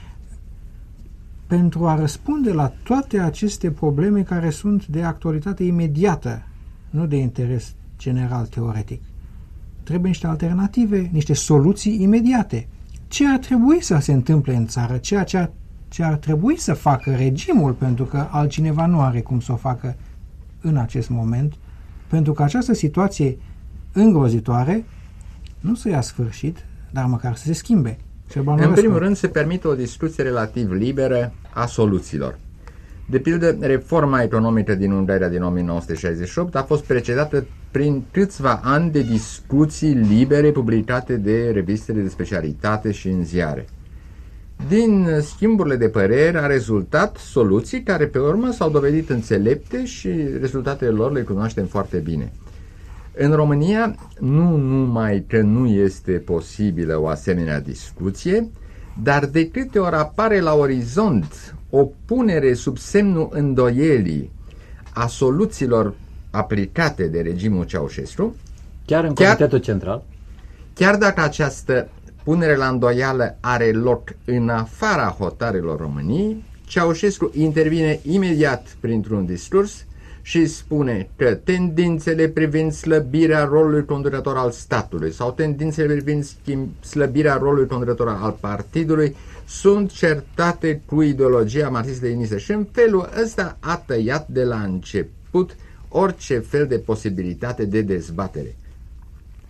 Speaker 3: Pentru a răspunde la toate aceste probleme care sunt de actualitate imediată, nu de interes general teoretic, trebuie niște alternative, niște soluții imediate. Ce ar trebui să se întâmple în țară, ceea ce ar, ce ar trebui să facă regimul, pentru că altcineva nu are cum să o facă în acest moment, pentru că această situație îngrozitoare nu să ia sfârșit, dar măcar să se schimbe.
Speaker 8: În primul rând, se permite o discuție relativ liberă a soluțiilor. De pildă, reforma economică din Ungaria din o mie nouă sute șaizeci și opt a fost precedată prin câțiva ani de discuții libere publicate de revistele de specialitate și în ziare. Din schimburile de păreri a rezultat soluții care pe urmă s-au dovedit înțelepte și rezultatele lor le cunoaștem foarte bine. În România, nu numai că nu este posibilă o asemenea discuție, dar de câte ori apare la orizont o punere sub semnul îndoielii a soluțiilor aplicate de regimul Ceaușescu,
Speaker 7: chiar în Comitetul Central,
Speaker 8: chiar dacă această punere la îndoială are loc în afara hotarelor României, Ceaușescu intervine imediat printr-un discurs și spune că tendințele privind slăbirea rolului conducător al statului sau tendințele privind slăbirea rolului conducător al partidului sunt certate cu ideologia marxist-leninistă și în felul ăsta a tăiat de la început orice fel de posibilitate de dezbatere.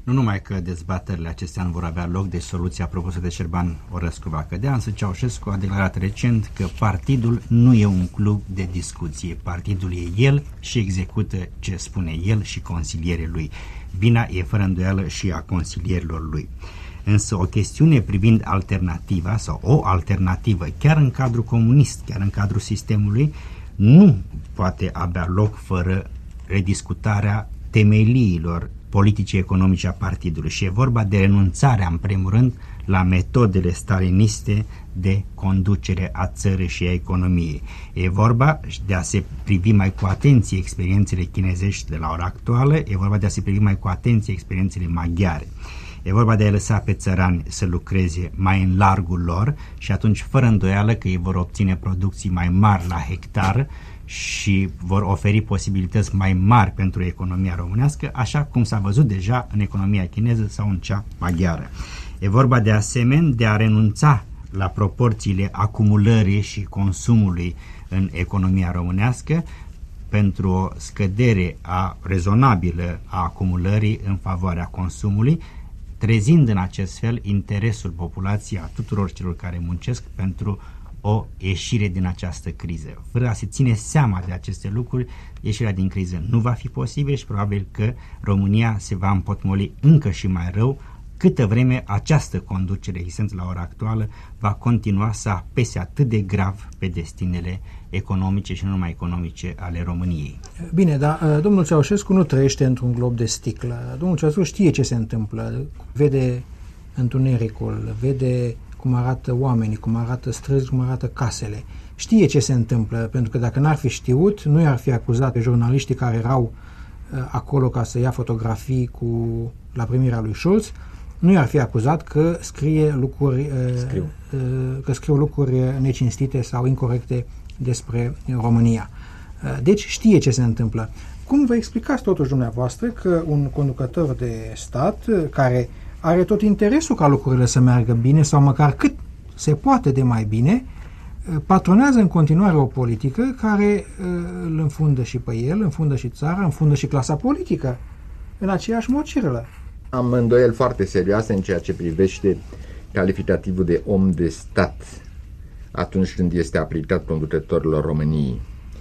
Speaker 5: Nu numai că dezbaterile acestea nu vor avea loc, de soluția propusă de Șerban Orăscu va cădea, însă Ceaușescu a declarat recent că partidul nu e un club de discuție. Partidul e el și execută ce spune el și consilierii lui. Vina e fără îndoială și a consilierilor lui. Însă o chestiune privind alternativa sau o alternativă, chiar în cadrul comunist, chiar în cadrul sistemului, nu poate avea loc fără rediscutarea temeliilor politicii economice a partidului. Și e vorba de renunțarea, în primul rând, la metodele staliniste de conducere a țării și a economiei. E vorba de a se privi mai cu atenție experiențele chinezești de la ora actuală, e vorba de a se privi mai cu atenție experiențele maghiare. E vorba de a lăsa pe țărani să lucreze mai în largul lor și atunci, fără îndoială, că ei vor obține producții mai mari la hectar și vor oferi posibilități mai mari pentru economia românească, așa cum s-a văzut deja în economia chineză sau în cea maghiară. E vorba de asemenea de a renunța la proporțiile acumulării și consumului în economia românească pentru o scădere a rezonabilă a acumulării în favoarea consumului, trezind în acest fel interesul populației, a tuturor celor care muncesc, pentru o ieșire din această criză. Fără a se ține seama de aceste lucruri, ieșirea din criză nu va fi posibil și probabil că România se va împotmoli încă și mai rău câtă vreme această conducere existentă la ora actuală va continua să apese atât de grav pe destinele economice și nu numai economice ale României.
Speaker 3: Bine, dar domnul Ceaușescu nu trăiește într-un glob de sticlă. Domnul Ceaușescu știe ce se întâmplă, vede întunericul, vede cum arată oamenii, cum arată străzi, cum arată casele. Știe ce se întâmplă, pentru că dacă n-ar fi știut, nu i-ar fi acuzat pe jurnaliștii care erau uh, acolo ca să ia fotografii cu, la primirea lui Schulz, nu i-ar fi acuzat că scrie lucruri, uh, scriu. Uh, că scriu lucruri necinstite sau incorrecte despre România. Uh, deci știe ce se întâmplă. Cum vă explicați totuși dumneavoastră că un conducător de stat uh, care are tot interesul ca lucrurile să meargă bine sau măcar cât se poate de mai bine, patronează în continuare o politică care îl înfundă și pe el, înfundă și țara, înfundă și clasa politică în aceeași mocirlă?
Speaker 8: Am îndoieli foarte serioase în ceea ce privește calificativul de om de stat atunci când este aplicat conducătorilor României.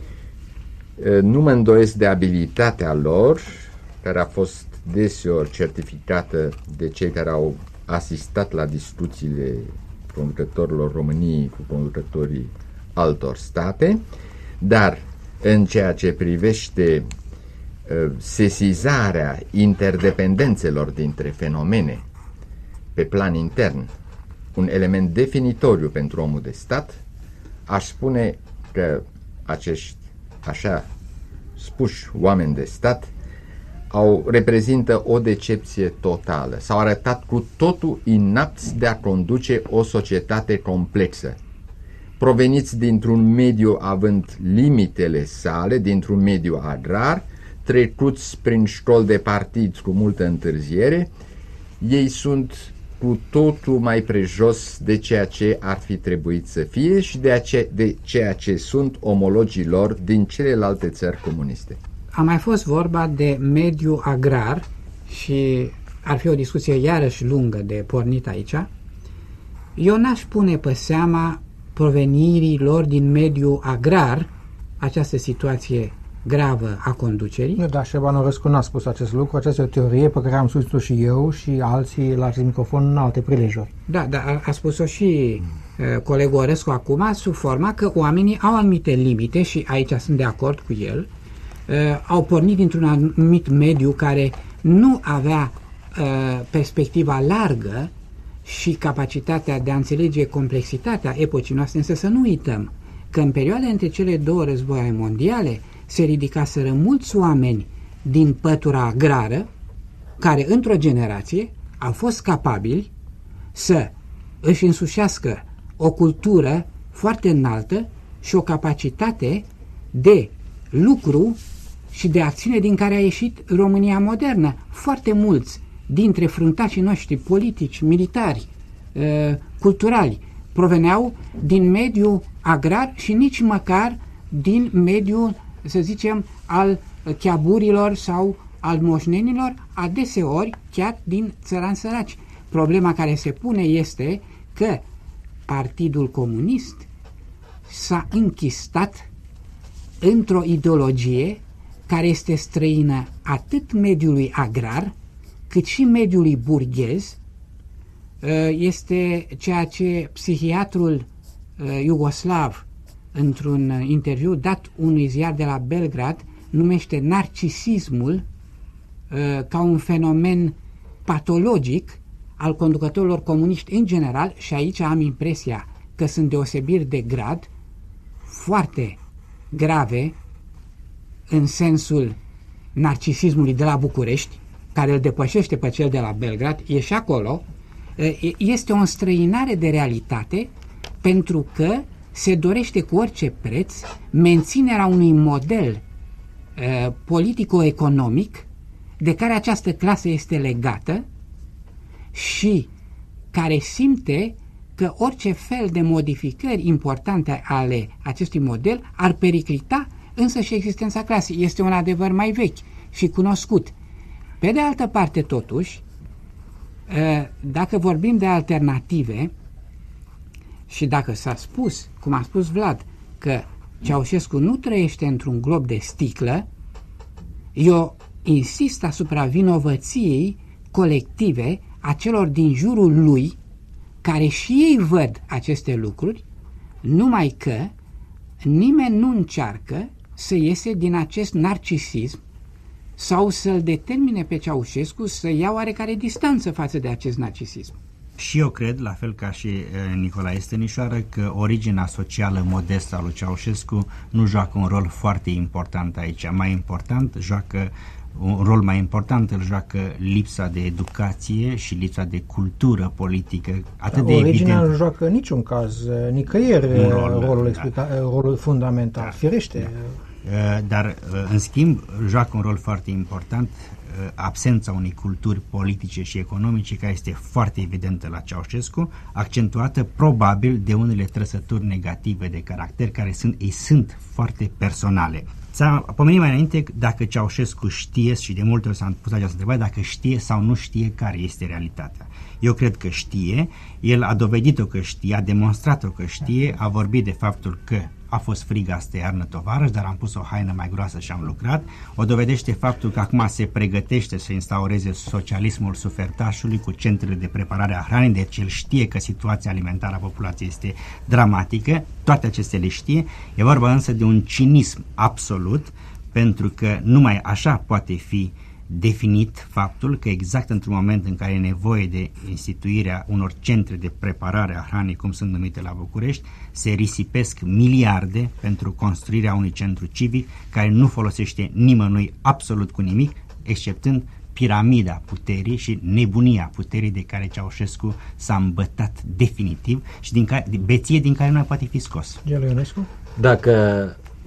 Speaker 8: Nu mă îndoiesc de abilitatea lor, care a fost deseori certificată de cei care au asistat la discuțiile conducătorilor României cu conducătorii altor state, dar în ceea ce privește uh, sesizarea interdependențelor dintre fenomene pe plan intern, un element definitoriu pentru omul de stat, aș spune că acești așa spuși oameni de stat au reprezintă o decepție totală. S-au arătat cu totul inapți de a conduce o societate complexă. Proveniți dintr-un mediu având limitele sale, dintr-un mediu agrar, trecuți prin școli de partid cu multă întârziere, ei sunt cu totul mai prejos de ceea ce ar fi trebuit să fie și de, ace- de ceea ce sunt omologii lor din celelalte țări comuniste.
Speaker 4: A mai fost vorba de mediu agrar și ar fi o discuție iarăși lungă de pornit aici. Eu n-aș pune pe seama provenirii lor din mediu agrar această situație gravă a conducerii.
Speaker 3: Nu, dar Șerban Orăscu n-a spus acest lucru, această teorie pe care am spus-o și eu și alții la acest microfon în alte prilejuri.
Speaker 4: Da, dar a spus-o și uh, colegul Orăscu acum, sub forma că oamenii au anumite limite și aici sunt de acord cu el. Uh, au pornit dintr-un anumit mediu care nu avea uh, perspectiva largă și capacitatea de a înțelege complexitatea epocii noastre, însă să nu uităm că în perioada între cele două războaie mondiale se ridicaseră mulți oameni din pătura agrară care într-o generație au fost capabili să își însușească o cultură foarte înaltă și o capacitate de lucru și de acțiune din care a ieșit România modernă. Foarte mulți dintre fruntașii noștri politici, militari, culturali, proveneau din mediul agrar și nici măcar din mediul, să zicem, al chiaburilor sau al moșnenilor, adeseori chiar din țărani săraci. Problema care se pune este că Partidul Comunist s-a închistat într-o ideologie care este străină atât mediului agrar, cât și mediului burghez. Este ceea ce psihiatrul iugoslav, într-un interviu dat unui ziar de la Belgrad, numește narcisismul ca un fenomen patologic al conducătorilor comuniști în general, și aici am impresia că sunt deosebiri de grad foarte grave în sensul narcisismului de la București, care îl depășește pe cel de la Belgrad, e și acolo. Este o înstrăinare de realitate, pentru că se dorește cu orice preț menținerea unui model uh, politico-economic de care această clasă este legată și care simte că orice fel de modificări importante ale acestui model ar periclita însă și existența clasei. Este un adevăr mai vechi și cunoscut. Pe de altă parte, totuși, dacă vorbim de alternative și dacă s-a spus, cum a spus Vlad, că Ceaușescu nu trăiește într-un glob de sticlă, eu insist asupra vinovăției colective a celor din jurul lui, care și ei văd aceste lucruri, numai că nimeni nu încearcă să iese din acest narcisism sau să-l determine pe Ceaușescu să ia oarecare distanță față de acest narcisism.
Speaker 5: Și eu cred, la fel ca și Nicolae Stănișoară, că originea socială modestă a lui Ceaușescu nu joacă un rol foarte important aici. Mai important, joacă un rol mai important îl joacă lipsa de educație și lipsa de cultură politică. Atât de
Speaker 3: originea
Speaker 5: evident.
Speaker 3: nu joacă în niciun caz, nicăieri
Speaker 5: rol,
Speaker 3: rolul,
Speaker 5: da.
Speaker 3: explica, rolul fundamental, da. Firește.
Speaker 5: Da. Dar, în schimb, joacă un rol foarte important absența unei culturi politice și economice, care este foarte evidentă la Ceaușescu, accentuată probabil de unele trăsături negative de caracter care sunt, ei sunt foarte personale. S-a pomenit mai înainte dacă Ceaușescu știe, și de multe ori s-a pus această întrebare, dacă știe sau nu știe care este realitatea. Eu cred că știe, el a dovedit-o că știe, a demonstrat-o că știe, a vorbit de faptul că a fost frig astă iarnă, tovarăș, dar am pus o haină mai groasă și am lucrat. O dovedește faptul că acum se pregătește să instaureze socialismul sufertașului cu centrele de preparare a hranei, deci el știe că situația alimentară a populației este dramatică, toate acestea le știe. E vorba însă de un cinism absolut, pentru că numai așa poate fi definit faptul că exact într-un moment în care e nevoie de instituirea unor centre de preparare a hranei, cum sunt numite la București, se risipesc miliarde pentru construirea unui centru civic care nu folosește nimănui absolut cu nimic, exceptând piramida puterii și nebunia puterii de care Ceaușescu s-a îmbătat definitiv și din care, beție din care nu mai poate fi scos.
Speaker 3: Gelu Ionescu?
Speaker 7: Dacă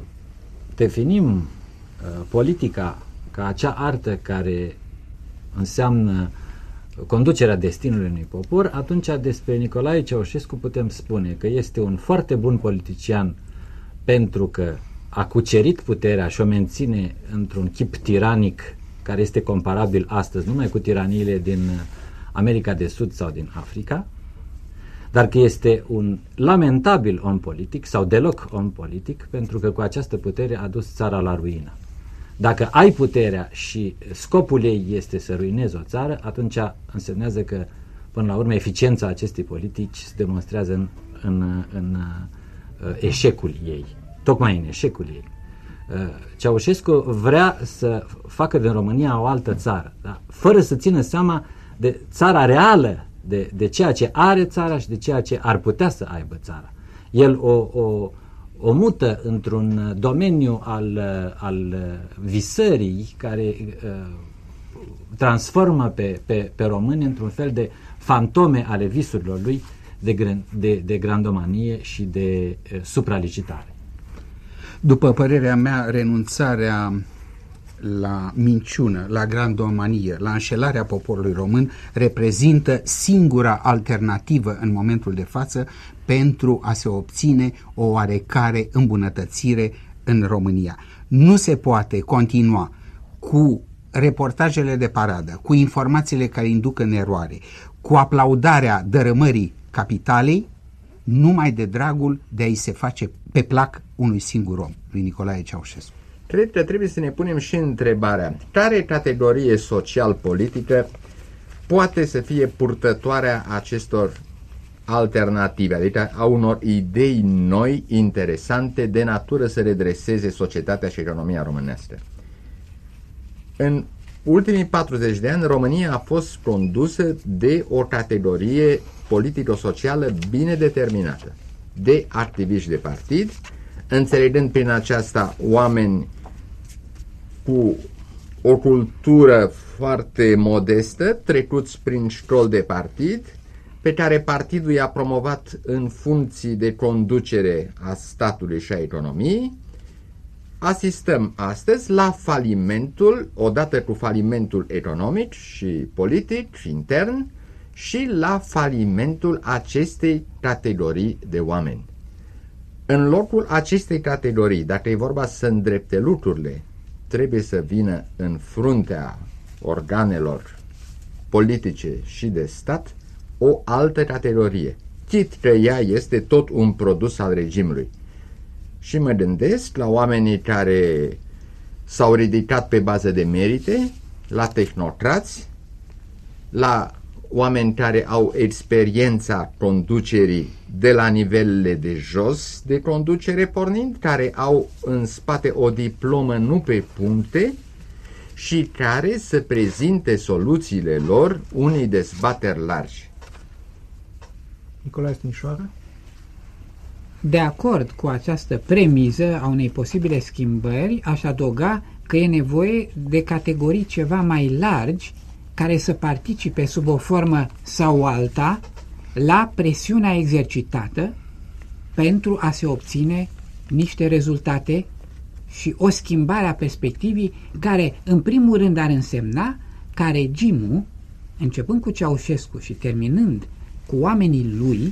Speaker 7: definim uh, politica ca acea artă care înseamnă conducerea destinului unui popor, atunci despre Nicolae Ceaușescu putem spune că este un foarte bun politician pentru că a cucerit puterea și o menține într-un chip tiranic care este comparabil astăzi numai cu tiraniile din America de Sud sau din Africa, dar că este un lamentabil om politic sau deloc om politic pentru că cu această putere a dus țara la ruină. Dacă ai puterea și scopul ei este să ruinezi o țară, atunci însemnează că, până la urmă, eficiența acestei politici se demonstrează în, în, în uh, eșecul ei, tocmai în eșecul ei. Uh, Ceaușescu vrea să facă din România o altă țară, da? Fără să țină seama de țara reală, de, de ceea ce are țara și de ceea ce ar putea să aibă țara. El o... o o mută într-un domeniu al, al visării care uh, transformă pe, pe, pe români într-un fel de fantome ale visurilor lui de, de, de grandomanie și de uh, supralicitare.
Speaker 6: După părerea mea, renunțarea la minciună, la grandomanie, la înșelarea poporului român reprezintă singura alternativă în momentul de față pentru a se obține o oarecare îmbunătățire în România. Nu se poate continua cu reportajele de paradă, cu informațiile care induc în eroare, cu aplaudarea dărâmării capitalei, numai de dragul de a-i se face pe plac unui singur om, lui Nicolae Ceaușescu.
Speaker 8: Cred că trebuie să ne punem și întrebarea, care categorie social-politică poate să fie purtătoarea acestor alternative, adică a unor idei noi, interesante, de natură să redreseze societatea și economia românească. În ultimii patruzeci de ani, România a fost condusă de o categorie politico-socială bine determinată, de activiști de partid, înțelegând prin aceasta oameni cu o cultură foarte modestă, trecuți prin școli de partid, pe care partidul i-a promovat în funcții de conducere a statului și a economiei. Asistăm astăzi la falimentul, odată cu falimentul economic și politic și intern, și la falimentul acestei categorii de oameni. În locul acestei categorii, dacă e vorba să îndrepte lucrurile, trebuie să vină în fruntea organelor politice și de stat o altă categorie, chit că ea este tot un produs al regimului. Și mă gândesc la oamenii care s-au ridicat pe bază de merite, la tehnocrați, la oameni care au experiența conducerii de la nivelele de jos de conducere pornind, care au în spate o diplomă nu pe puncte și care să prezinte soluțiile lor unei dezbateri largi.
Speaker 3: Nicolae Stinișoară?
Speaker 4: De acord cu această premiză a unei posibile schimbări, aș adăuga că e nevoie de categorii ceva mai largi care să participe sub o formă sau alta la presiunea exercitată pentru a se obține niște rezultate și o schimbare a perspectivii care, în primul rând, ar însemna ca regimul, începând cu Ceaușescu și terminând cu oamenii lui,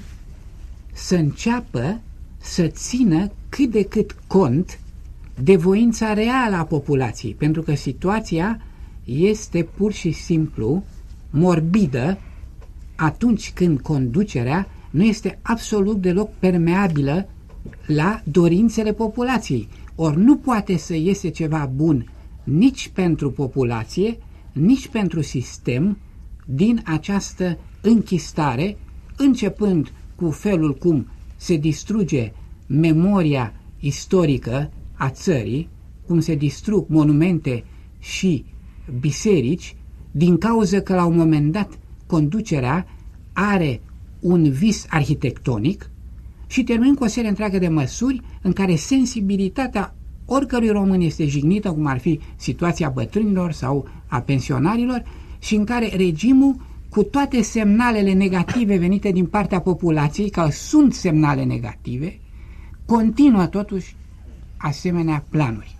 Speaker 4: să înceapă să țină cât de cât cont de voința reală a populației, pentru că situația este pur și simplu morbidă atunci când conducerea nu este absolut deloc permeabilă la dorințele populației. Ori nu poate să iese ceva bun nici pentru populație, nici pentru sistem din această închistare, începând cu felul cum se distruge memoria istorică a țării, cum se distrug monumente și biserici, din cauza că la un moment dat conducerea are un vis arhitectonic, și termin cu o serie întreagă de măsuri în care sensibilitatea oricărui român este jignită, cum ar fi situația bătrânilor sau a pensionarilor, și în care regimul, cu toate semnalele negative venite din partea populației, că sunt semnale negative, continuă totuși asemenea planuri.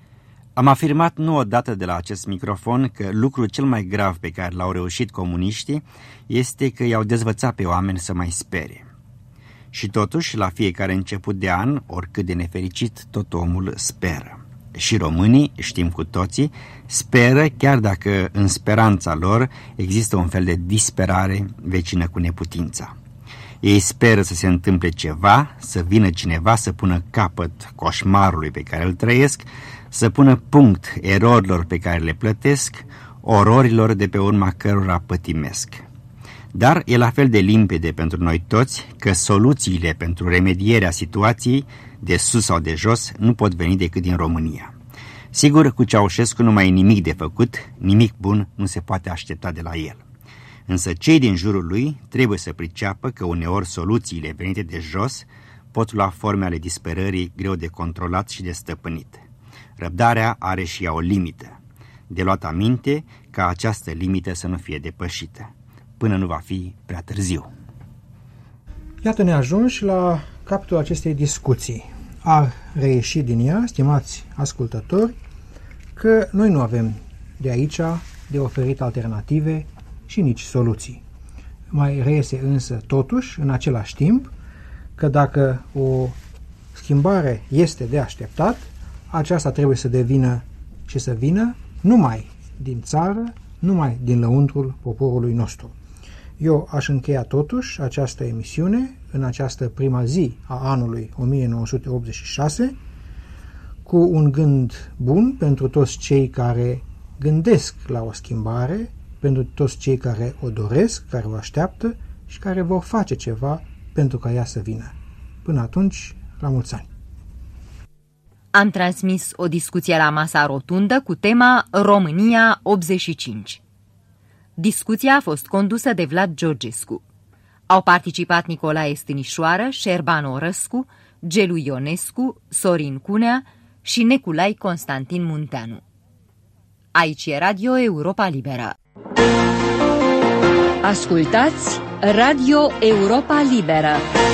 Speaker 5: Am afirmat nu odată de la acest microfon că lucrul cel mai grav pe care l-au reușit comuniștii este că i-au dezvățat pe oameni să mai spere. Și totuși, la fiecare început de an, oricât de nefericit, tot omul speră. Și românii, știm cu toții, speră chiar dacă în speranța lor există un fel de disperare vecină cu neputința. Ei speră să se întâmple ceva, să vină cineva să pună capăt coșmarului pe care îl trăiesc, să pună punct erorilor pe care le plătesc, ororilor de pe urma cărora pătimesc. Dar e la fel de limpede pentru noi toți că soluțiile pentru remedierea situației, de sus sau de jos, nu pot veni decât din România. Sigur, cu Ceaușescu nu mai e nimic de făcut, nimic bun nu se poate aștepta de la el. Însă cei din jurul lui trebuie să priceapă că uneori soluțiile venite de jos pot lua forme ale disperării greu de controlat și de stăpânit. Răbdarea are și ea o limită. De luat aminte ca această limită să nu fie depășită, până nu va fi prea târziu.
Speaker 3: Iată, ne ajungi la capătul acestei discuții. Ar reieși din ea, stimați ascultători, că noi nu avem de aici de oferit alternative și nici soluții. Mai reiese însă totuși, în același timp, că dacă o schimbare este de așteptat, aceasta trebuie să devină și să vină numai din țară, numai din lăuntrul poporului nostru. Eu aș încheia totuși această emisiune în această prima zi a anului o mie nouă sute optzeci și șase cu un gând bun pentru toți cei care gândesc la o schimbare, pentru toți cei care o doresc, care o așteaptă și care vor face ceva pentru ca ea să vină. Până atunci, la mulți ani!
Speaker 1: Am transmis o discuție la masa rotundă cu tema România optzeci și cinci. Discuția a fost condusă de Vlad Georgescu. Au participat Nicolae Stânișoară, Șerban Orăscu, Gelu Ionescu, Sorin Cunea și Neculai Constantin Munteanu. Aici e Radio Europa Liberă.
Speaker 9: Ascultați Radio Europa Liberă.